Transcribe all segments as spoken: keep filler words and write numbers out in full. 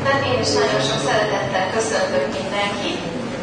szépen, én is nagyon sok szeretettel köszöntök mindenkit.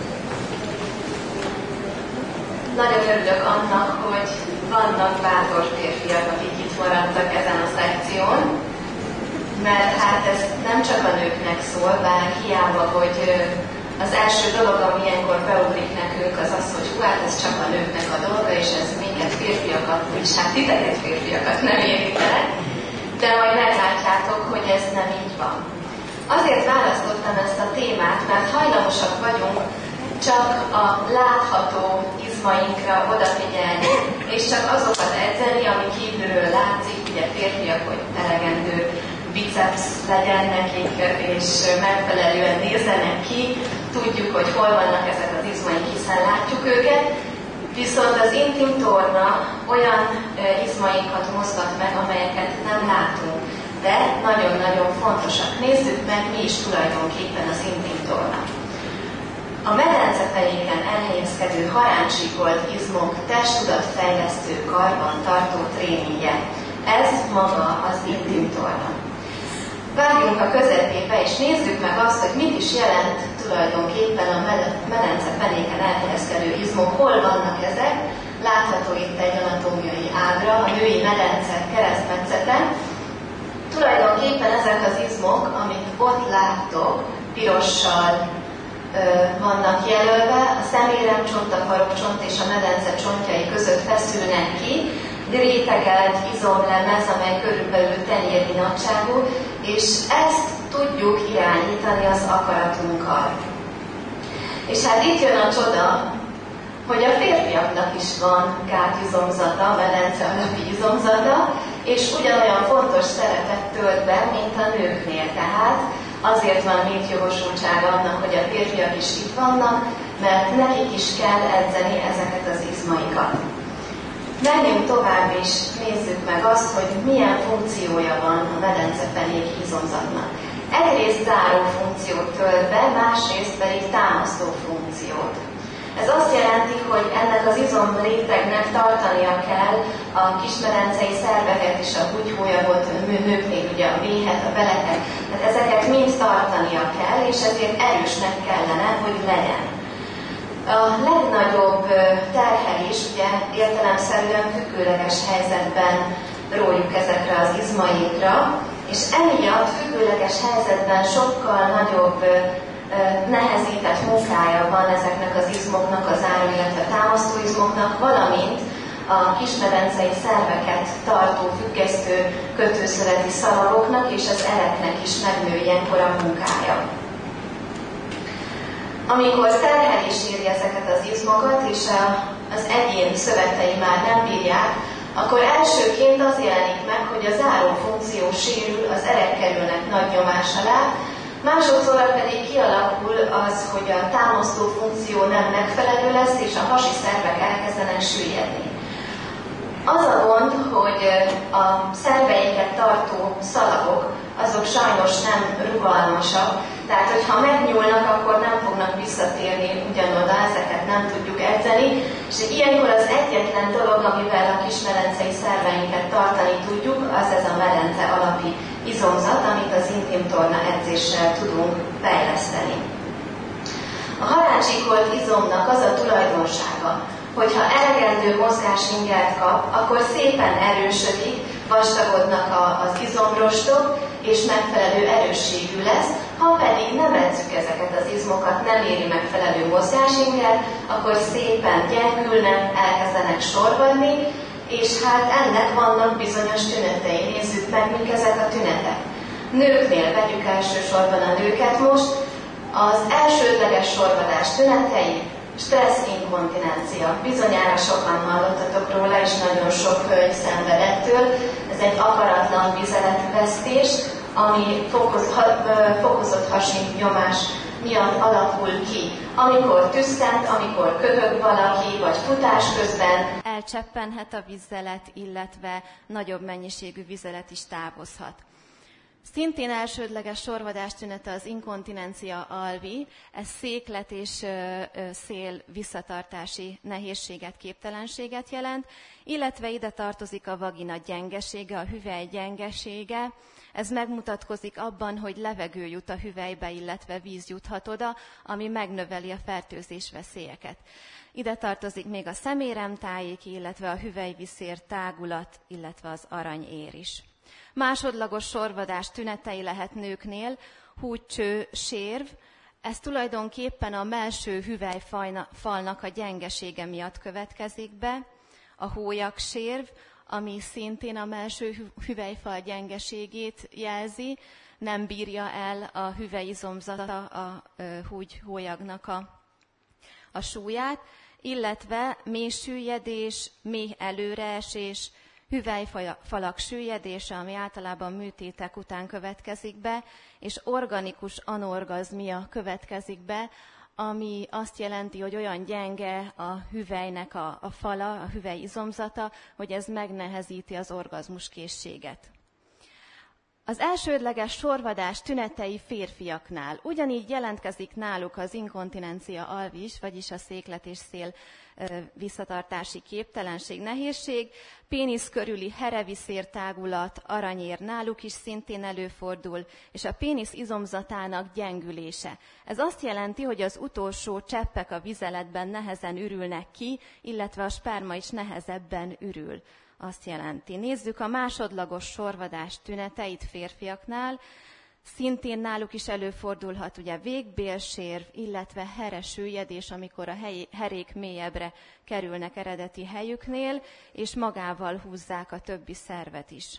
Nagyon örülök annak, hogy vannak bátor férfiak, akik itt maradtak ezen a szekción, mert hát ez nem csak a nőknek szól, bár hiába, hogy az első dolog, ami ilyenkor beugrik nekünk, az az, hogy hú, hát ez csak a nőknek a dolga, és ez minket férfiakat, és hát titeket férfiakat nem érintene, de majd meglátjátok, hogy ez nem így van. Azért választottam ezt a témát, mert hajlamosak vagyunk csak a látható izmainkra odafigyelni, és csak azokat edzeni, ami kívülről látszik, ugye férfiak, hogy elegendő biceps legyen nekik, és megfelelően nézzenek ki, tudjuk, hogy hol vannak ezek az izmaink, hiszen látjuk őket, viszont az intim torna olyan izmainkat mozgat meg, amelyeket nem látunk, de nagyon-nagyon fontosak. Nézzük meg, mi is tulajdonképpen az intim torna. A medencepenéken elhelyezkedő haránsikolt izmok testtudatfejlesztő karban tartó tréningje. Ez maga az intim torna. Vágjunk a közepébe, és nézzük meg azt, hogy mit is jelent tulajdonképpen a medencepenéken elhelyezkedő izmok, hol vannak ezek. Látható itt egy anatómiai ábra, a női medence keresztmetszete. Tulajdonképpen ezek az izmok, amit ott láttok, pirossal ö, vannak jelölve, a szeméremcsont, a farokcsont és a medence csontjai között feszülnek ki, rétegelt izomlemez, amely körülbelül tenyérnyi nagyságú, és ezt tudjuk irányítani az akaratunkkal. És hát itt jön a csoda, hogy a férfiaknak is van gátizomzata, medence alapi izomzata, és ugyanolyan fontos szerepet tölt be, mint a nőknél. Tehát azért van létjogosultság annak, hogy a férfiak is itt vannak, mert nekik is kell edzeni ezeket az izmaikat. Menjünk tovább és nézzük meg azt, hogy milyen funkciója van a medencepenék izomzatnak. Egyrészt záró funkciót tölt be, másrészt pedig támasztó funkciót. Ez azt jelenti, hogy ennek az izomrétegnek tartania kell a kismedencei szerveket és a bugyhólyagot, nőknél ugye a méhet, a beleket, tehát ezeket mind tartania kell, és ezért erősnek kellene, hogy legyen. A legnagyobb terhelés, ugye értelemszerűen függőleges helyzetben rójuk ezekre az izmainkra, és emiatt függőleges helyzetben sokkal nagyobb nehezített munkája van ezeknek az izmoknak, az záró, illetve támasztóizmoknak, valamint a kismedencei szerveket tartó függesztő kötőszöleti szalagoknak és az ereknek is megnő ilyenkor a munkája. Amikor terhelés éri ezeket az izmokat, és az egyén szövetei már nem bírják, akkor elsőként az jelenik meg, hogy a záró funkció sérül, az erek kerülnek nagy nyomás alá, másodszorra pedig kialakul az, hogy a támasztó funkció nem megfelelő lesz, és a hasi szervek elkezdenek süllyedni. Az a gond, hogy a szerveiket tartó szalagok, azok sajnos nem rugalmasak, tehát hogyha megnyúlnak, akkor nem fognak visszatérni ugyanoda, ezeket nem tudjuk edzeni, és ilyenkor az egyetlen dolog, amivel a kismedencei szerveinket tartani tudjuk, az ez a medence alapi izomzat, amit az intim torna edzéssel tudunk fejleszteni. A haránsikolt izomnak az a tulajdonsága, hogyha elegendő mozgásingert kap, akkor szépen erősödik, vastagodnak az izomrostok, és megfelelő erősségű lesz, ha pedig nem edzük ezeket az izmokat, nem éri megfelelő mozgásingert, akkor szépen gyengülnek, elkezdenek sorvadni, és hát ennek vannak bizonyos tünetei. Nézzük meg, mik ezek a tünetek. Nőknél vegyük elsősorban a nőket most. Az elsődleges sorvadás tünetei, stressz inkontinencia. Bizonyára sokan hallottatok róla, és nagyon sok hölgy szenvedettől. Ez egy akaratlan vizeletvesztés, ami fokoz, ha, fokozott hasi nyomás miatt alakul ki. Amikor tüsszent, amikor köhög valaki, vagy futás közben elcseppenhet a vizelet, illetve nagyobb mennyiségű vizelet is távozhat. Szintén elsődleges sorvadás tünete az inkontinencia alvi, ez széklet és szél visszatartási nehézséget, képtelenséget jelent, illetve ide tartozik a vagina gyengesége, a hüvely gyengesége. Ez megmutatkozik abban, hogy levegő jut a hüvelybe, illetve víz juthat oda, ami megnöveli a fertőzés veszélyeket. Ide tartozik még a szeméremtájék, illetve a hüvelyviszér tágulat, illetve az aranyér is. Másodlagos sorvadás tünetei lehet nőknél, húgycső, sérv. Ez tulajdonképpen a mellső hüvelyfalnak a gyengesége miatt következik be. A hólyaksérv, ami szintén a mellső hüvelyfal gyengeségét jelzi, nem bírja el a hüvelyizomzata a húgy hólyagnak a, a súlyát, illetve mély süllyedés, mély előreesés, hüvelyfalak süllyedése, ami általában műtétek után következik be, és organikus anorgazmia következik be, ami azt jelenti, hogy olyan gyenge a hüvelynek a, a fala, a hüvely izomzata, hogy ez megnehezíti az orgazmuskészséget. Az elsődleges sorvadás tünetei férfiaknál. Ugyanígy jelentkezik náluk az inkontinencia alvis, vagyis a széklet és szél visszatartási képtelenség, nehézség, pénisz körüli hereviszértágulat, aranyér náluk is szintén előfordul, és a pénisz izomzatának gyengülése. Ez azt jelenti, hogy az utolsó cseppek a vizeletben nehezen ürülnek ki, illetve a sperma is nehezebben ürül. Azt jelenti. Nézzük a másodlagos sorvadás tüneteit férfiaknál. Szintén náluk is előfordulhat ugye végbélsérv, illetve heresüllyedés, amikor a hely, herék mélyebbre kerülnek eredeti helyüknél, és magával húzzák a többi szervet is.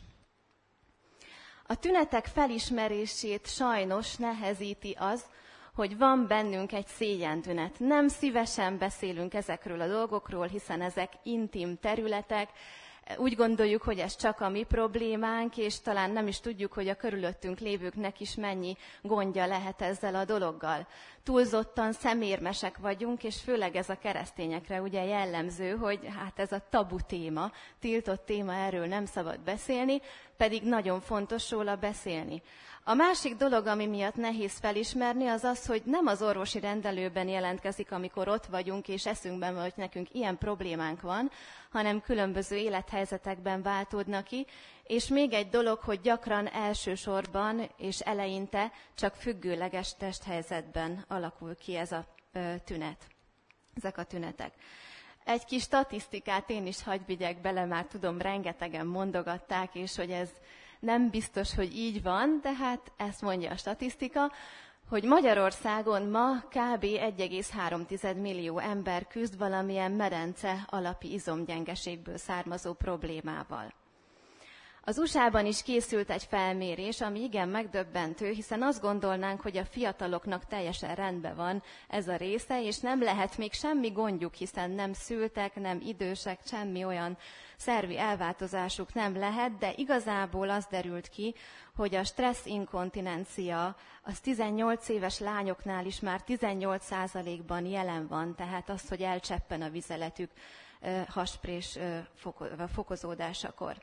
A tünetek felismerését sajnos nehezíti az, hogy van bennünk egy szégyentünet. Nem szívesen beszélünk ezekről a dolgokról, hiszen ezek intim területek. Úgy gondoljuk, hogy ez csak a mi problémánk, és talán nem is tudjuk, hogy a körülöttünk lévőknek is mennyi gondja lehet ezzel a dologgal. Túlzottan szemérmesek vagyunk, és főleg ez a keresztényekre ugye jellemző, hogy hát ez a tabu téma, tiltott téma, erről nem szabad beszélni, pedig nagyon fontos róla beszélni. A másik dolog, ami miatt nehéz felismerni, az az, hogy nem az orvosi rendelőben jelentkezik, amikor ott vagyunk, és eszünkben van, hogy nekünk ilyen problémánk van, hanem különböző élethelyzetekben váltódnak ki, és még egy dolog, hogy gyakran elsősorban és eleinte csak függőleges testhelyzetben alakul ki ez a tünet, ezek a tünetek. Egy kis statisztikát én is hadd vigyek bele, már tudom, rengetegen mondogatták, és hogy ez nem biztos, hogy így van, de hát ezt mondja a statisztika, hogy Magyarországon ma kb. egy egész három millió ember küzd valamilyen medence alapi izomgyengeségből származó problémával. Az u es á-ban is készült egy felmérés, ami igen megdöbbentő, hiszen azt gondolnánk, hogy a fiataloknak teljesen rendben van ez a része, és nem lehet még semmi gondjuk, hiszen nem szültek, nem idősek, semmi olyan szervi elváltozásuk nem lehet, de igazából az derült ki, hogy a stressz inkontinencia az tizennyolc éves lányoknál is már tizennyolc százalékban jelen van, tehát az, hogy elcseppen a vizeletük hasprés fokozódásakor.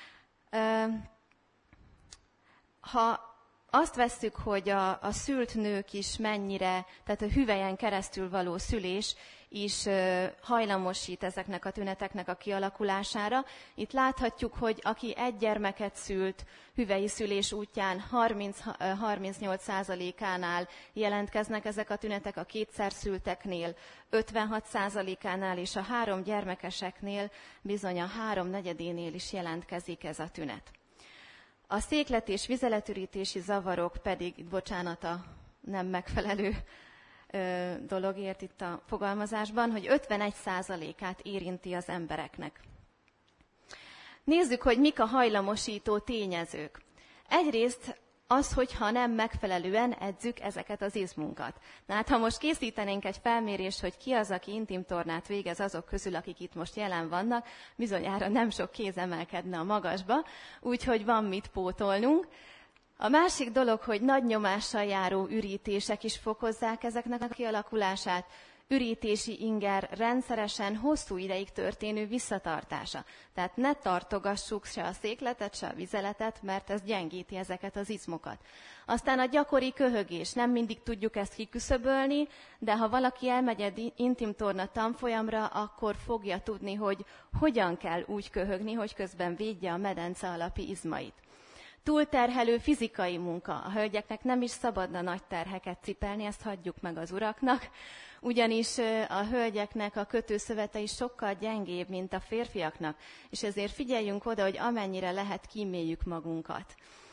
Ha azt vesszük, hogy a, a szült nők is mennyire, tehát a hüvelyen keresztül való szülés is hajlamosít ezeknek a tüneteknek a kialakulására. Itt láthatjuk, hogy aki egy gyermeket szült, hüvelyi szülés útján harminc-harmincnyolc százalékánál jelentkeznek ezek a tünetek, a kétszer szülteknél ötvenhat százalékánál, és a három gyermekeseknél bizony a háromnegyedénél is jelentkezik ez a tünet. A széklet- és vizeletürítési zavarok pedig, bocsánat a nem megfelelő ö, dologért itt a fogalmazásban, hogy ötvenegy százalékát érinti az embereknek. Nézzük, hogy mik a hajlamosító tényezők. Egyrészt az, hogyha nem megfelelően edzük ezeket az izmunkat. Na hát, ha most készítenénk egy felmérést, hogy ki az, aki intimtornát végez azok közül, akik itt most jelen vannak, bizonyára nem sok kéz emelkedne a magasba, úgyhogy van mit pótolnunk. A másik dolog, hogy nagy nyomással járó ürítések is fokozzák ezeknek a kialakulását, ürítési inger rendszeresen hosszú ideig történő visszatartása. Tehát ne tartogassuk se a székletet, se a vizeletet, mert ez gyengíti ezeket az izmokat. Aztán a gyakori köhögés, nem mindig tudjuk ezt kiküszöbölni, de ha valaki elmegy egy intimtorna tanfolyamra, akkor fogja tudni, hogy hogyan kell úgy köhögni, hogy közben védje a medence alapi izmait. Túlterhelő fizikai munka. A hölgyeknek nem is szabadna nagy terheket cipelni, ezt hagyjuk meg az uraknak, ugyanis a hölgyeknek a kötőszövete is sokkal gyengébb, mint a férfiaknak, és ezért figyeljünk oda, hogy amennyire lehet, kíméljük magunkat.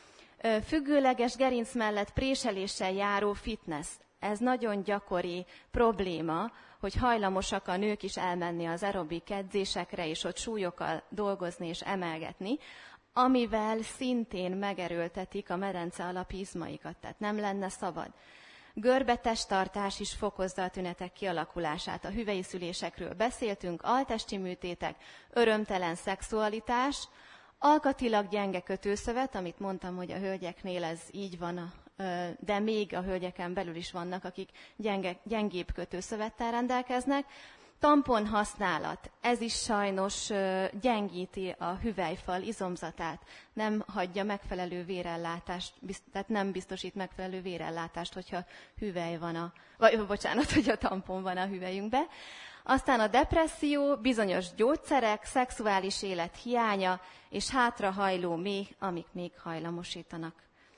Függőleges gerinc mellett préseléssel járó fitness. Ez nagyon gyakori probléma, hogy hajlamosak a nők is elmenni az aerobik edzésekre, és ott súlyokkal dolgozni és emelgetni, amivel szintén megerőltetik a medence alapi izmaikat, tehát nem lenne szabad. Görbe testtartás is fokozza a tünetek kialakulását. A hüvely szülésekről beszéltünk, altesti műtétek, örömtelen szexualitás, alkatilag gyenge kötőszövet, amit mondtam, hogy a hölgyeknél ez így van, de még a hölgyeken belül is vannak, akik gyenge, gyengébb kötőszövettel rendelkeznek. Tampon használat, ez is sajnos gyengíti a hüvelyfal izomzatát, nem hagyja megfelelő vérellátást, tehát nem biztosít megfelelő vérellátást, hogyha hüvely van a, vagy bocsánat, hogyha tampon van a hüvelyünkbe. Aztán a depresszió, bizonyos gyógyszerek, szexuális élet hiánya és hátrahajló méh, amik még hajlamosítanak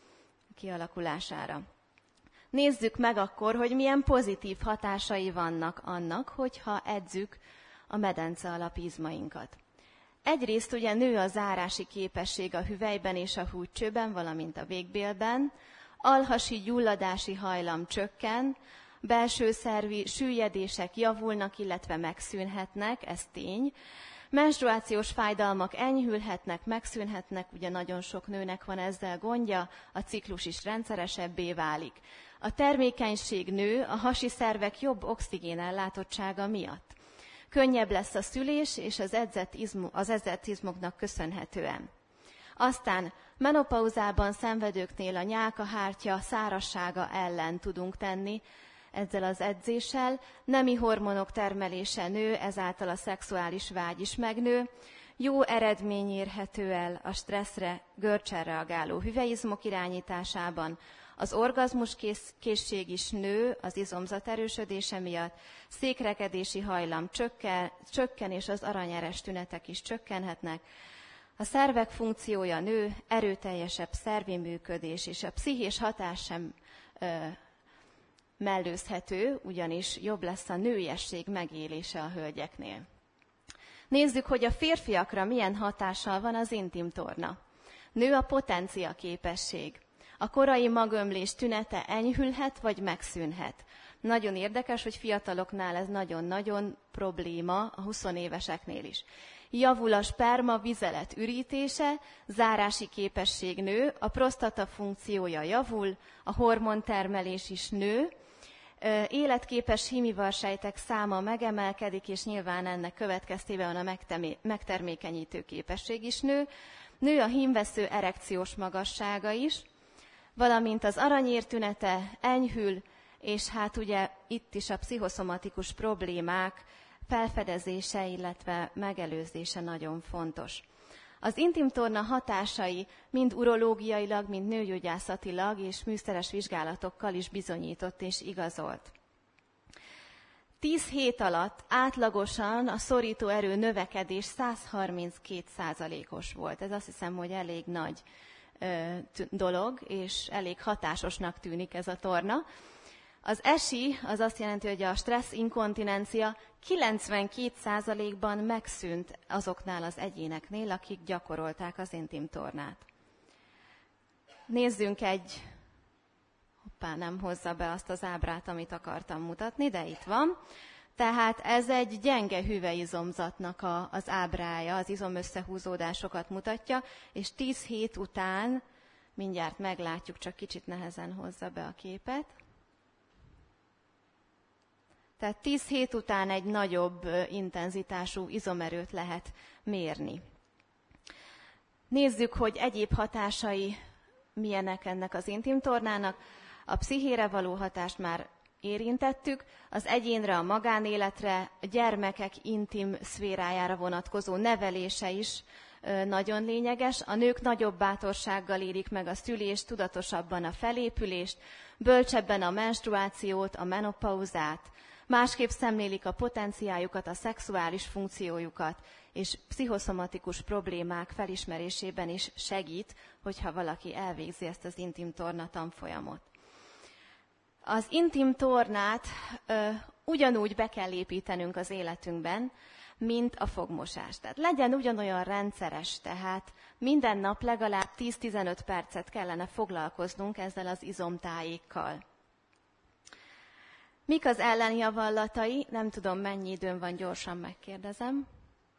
kialakulására. Nézzük meg akkor, hogy milyen pozitív hatásai vannak annak, hogyha edzük a medence alapi izmainkat. Egyrészt ugye nő a zárási képesség a hüvelyben és a húgycsőben, valamint a végbélben, alhasi gyulladási hajlam csökken, belső szervi süllyedések javulnak, illetve megszűnhetnek, ez tény. Menstruációs fájdalmak enyhülhetnek, megszűnhetnek, ugye nagyon sok nőnek van ezzel gondja, a ciklus is rendszeresebbé válik. A termékenység nő a hasi szervek jobb oxigénellátottsága miatt. Könnyebb lesz a szülés, és az edzett, izmu, az edzett izmoknak köszönhetően. Aztán menopauzában szenvedőknél a nyálkahártya szárazsága ellen tudunk tenni ezzel az edzéssel, nemi hormonok termelése nő, ezáltal a szexuális vágy is megnő, jó eredmény érhető el a stresszre, görcsel reagáló hüvelyizmok irányításában, az orgazmus kész, készség is nő az izomzat erősödése miatt, székrekedési hajlam csökken, csökken és az aranyeres tünetek is csökkenhetnek, a szervek funkciója nő, erőteljesebb szervi működés, és a pszichés hatás sem ö, mellőzhető, ugyanis jobb lesz a nőiesség megélése a hölgyeknél. Nézzük, hogy a férfiakra milyen hatással van az intimtorna. Nő a potencia képesség. A korai magömlés tünete enyhülhet, vagy megszűnhet. Nagyon érdekes, hogy fiataloknál ez nagyon-nagyon probléma, a huszonéveseknél is. Javul a sperma vizelet ürítése, zárási képesség nő, a prostata funkciója javul, a hormontermelés is nő, életképes hímivarsejtek száma megemelkedik, és nyilván ennek következtében a megtermékenyítő képesség is nő, nő a hímvesző erekciós magassága is, valamint az aranyér tünete enyhül, és hát ugye itt is a pszichoszomatikus problémák felfedezése, illetve megelőzése nagyon fontos. Az intimtorna hatásai mind urológiailag, mind nőgyógyászatilag és műszeres vizsgálatokkal is bizonyított és igazolt. Tíz hét alatt átlagosan a szorító erő növekedés száz harminckét százalékos volt. Ez azt hiszem, hogy elég nagy ö, dolog, és elég hatásosnak tűnik ez a torna. Az e es i az azt jelenti, hogy a stressz inkontinencia kilencvenkét százalékban megszűnt azoknál az egyéneknél, akik gyakorolták az intimtornát. Nézzünk egy, hoppá, nem hozza be azt az ábrát, amit akartam mutatni, de itt van. Tehát ez egy gyenge hüvelyizomzatnak a, az ábrája, az izomösszehúzódásokat mutatja, és tíz hét után, mindjárt meglátjuk, csak kicsit nehezen hozza be a képet. Tehát tíz hét után egy nagyobb intenzitású izomerőt lehet mérni. Nézzük, hogy egyéb hatásai milyenek ennek az intimtornának. A pszichére való hatást már érintettük, az egyénre, a magánéletre, a gyermekek intim szférájára vonatkozó nevelése is nagyon lényeges. A nők nagyobb bátorsággal élik meg a szülést, tudatosabban a felépülést, bölcsebben a menstruációt, a menopauzát, másképp szemlélik a potenciáljukat, a szexuális funkciójukat, és pszichoszomatikus problémák felismerésében is segít, hogyha valaki elvégzi ezt az intim torna tanfolyamot. Az intim tornát ö, ugyanúgy be kell építenünk az életünkben, mint a fogmosást. Tehát legyen ugyanolyan rendszeres, tehát minden nap legalább tíz-tizenöt percet kellene foglalkoznunk ezzel az izomtájékkal. Mik az ellenjavallatai? Nem tudom, mennyi időm van, gyorsan megkérdezem.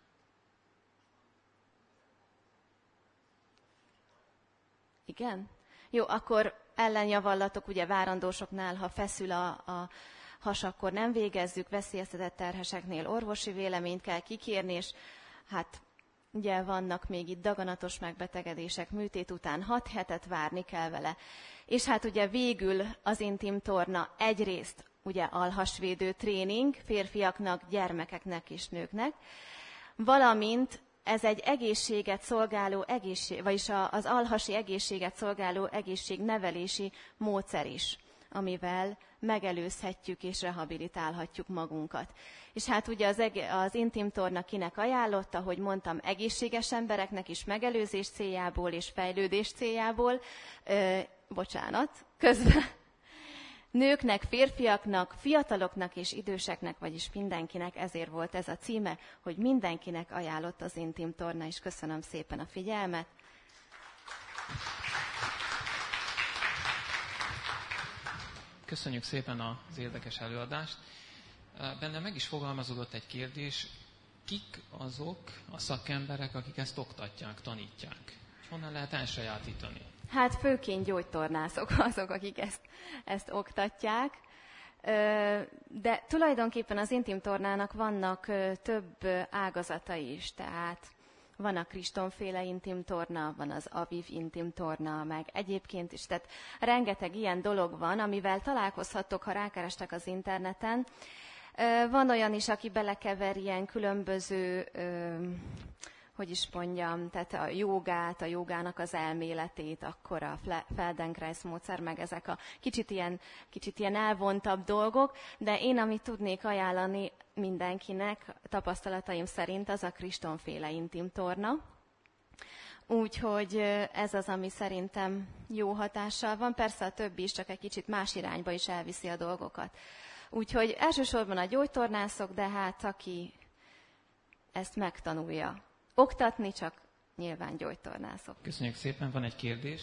Igen? Jó, akkor ellenjavallatok, ugye várandósoknál, ha feszül a, a has, akkor nem végezzük, veszélyeztetett terheseknél orvosi véleményt kell kikérni, és hát ugye vannak még itt daganatos megbetegedések, műtét után hat hetet várni kell vele. És hát ugye végül az intim torna egyrészt ugye alhasvédő tréning férfiaknak, gyermekeknek és nőknek, valamint ez egy egészséget szolgáló egészség, vagyis az alhasi egészséget szolgáló egészségnevelési módszer is, amivel megelőzhetjük és rehabilitálhatjuk magunkat. És hát ugye az, eg- az intim torna kinek ajánlotta, hogy mondtam, egészséges embereknek is megelőzés céljából és fejlődés céljából, ö, bocsánat, közben nőknek, férfiaknak, fiataloknak és időseknek, vagyis mindenkinek, ezért volt ez a címe, hogy mindenkinek ajánlott az intim torna, és köszönöm szépen a figyelmet. Köszönjük szépen az érdekes előadást. Bennem meg is fogalmazódott egy kérdés, kik azok a szakemberek, akik ezt oktatják, tanítják? És honnan lehet elsajátítani? Hát főként gyógytornászok azok, akik ezt, ezt oktatják, de tulajdonképpen az intim tornának vannak több ágazatai is, tehát van a Kristonféle intim torna, van az Aviv intim torna, meg egyébként is, tehát rengeteg ilyen dolog van, amivel találkozhattok, ha rákerestek az interneten. Van olyan is, aki belekever ilyen különböző, hogy is mondjam, tehát a jogát, a jogának az elméletét, akkor a Feldenkrais módszer, meg ezek a kicsit ilyen, kicsit ilyen elvontabb dolgok, de én, amit tudnék ajánlani mindenkinek, tapasztalataim szerint, az a Kristonféle intim torna. Úgyhogy ez az, ami szerintem jó hatással van. Persze a többi is csak egy kicsit más irányba is elviszi a dolgokat. Úgyhogy elsősorban a gyógytornászok, de hát aki ezt megtanulja. Oktatni csak nyilván gyógytornászok. Köszönjük szépen, van egy kérdés.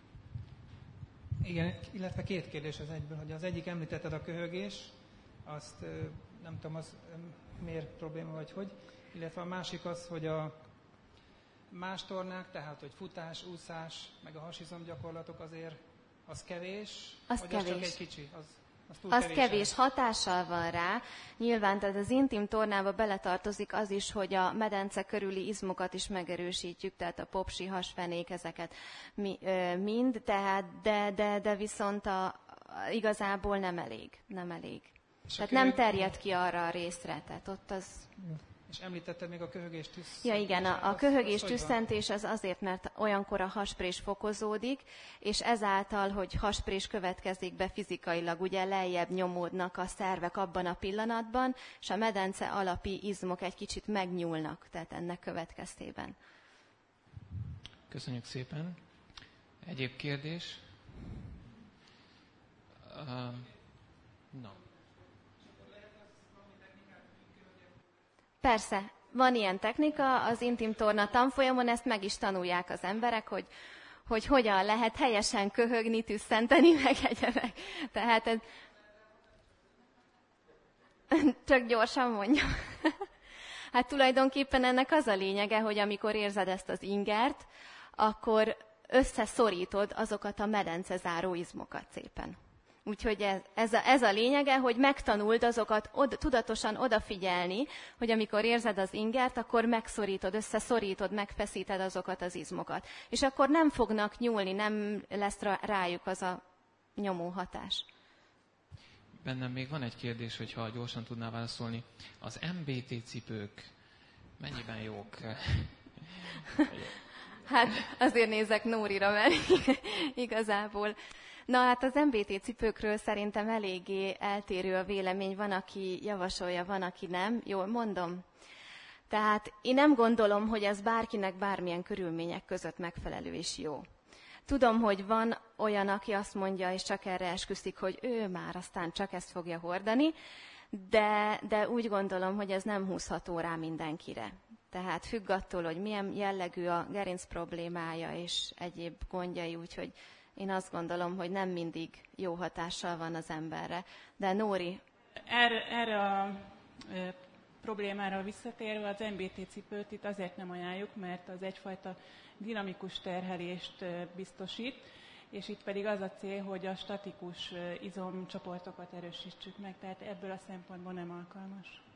Igen, illetve két kérdés az egyből, hogy az egyik említetted a köhögés, azt nem tudom, az miért probléma vagy hogy, illetve a másik az, hogy a más tornák, tehát hogy futás, úszás, meg a hasizom gyakorlatok azért az kevés, az vagy kevés. az csak egy kicsi? Az, az, túl az kevés, kevés, hatással van rá. Nyilván, tehát az intim tornába beletartozik az is, hogy a medence körüli izmokat is megerősítjük, tehát a popsi, hasfenék, ezeket mi, ö, mind, tehát, de, de, de viszont a, a, igazából nem elég, nem elég. És tehát köhög... nem terjed ki arra a részre, tehát ott az... És említetted még a köhögés tüsszentés. Ja igen, a, a köhögés tüsszentés az azért, mert olyankor a hasprés fokozódik, és ezáltal, hogy hasprés következik be fizikailag, ugye lejjebb nyomódnak a szervek abban a pillanatban, és a medence alapi izmok egy kicsit megnyúlnak, tehát ennek következtében. Köszönjük szépen. Egyéb kérdés? Uh, no. Persze, van ilyen technika, az intim torna tanfolyamon ezt meg is tanulják az emberek, hogy, hogy hogyan lehet helyesen köhögni, tüsszenteni, meg egyebek. Tehát ez... Csak gyorsan mondjam. Hát tulajdonképpen ennek az a lényege, hogy amikor érzed ezt az ingert, akkor összeszorítod azokat a medencezáró izmokat szépen. Úgyhogy ez, ez, a, ez a lényege, hogy megtanuld azokat od, tudatosan odafigyelni, hogy amikor érzed az ingert, akkor megszorítod, összeszorítod, megfeszíted azokat az izmokat. És akkor nem fognak nyúlni, nem lesz rájuk az a nyomó hatás. bennem még van egy kérdés, hogyha gyorsan tudná válaszolni. Az em bé té cipők mennyiben jók? Hát azért nézek Nórira, mert igazából. Na hát az em bé té cipőkről szerintem eléggé eltérő a vélemény. Van, aki javasolja, van, aki nem. Jól mondom? Tehát én nem gondolom, hogy ez bárkinek bármilyen körülmények között megfelelő és jó. Tudom, hogy van olyan, aki azt mondja, és csak erre esküszik, hogy ő már aztán csak ezt fogja hordani, de, de úgy gondolom, hogy ez nem húzható rá mindenkire. Tehát függ attól, hogy milyen jellegű a gerinc problémája és egyéb gondjai, úgyhogy én azt gondolom, hogy nem mindig jó hatással van az emberre. De Nóri? Erre, erre a e, problémára visszatérve az em bé té cipőt itt azért nem ajánljuk, mert az egyfajta dinamikus terhelést e, biztosít, és itt pedig az a cél, hogy a statikus e, izomcsoportokat erősítsük meg, tehát ebből a szempontból nem alkalmas.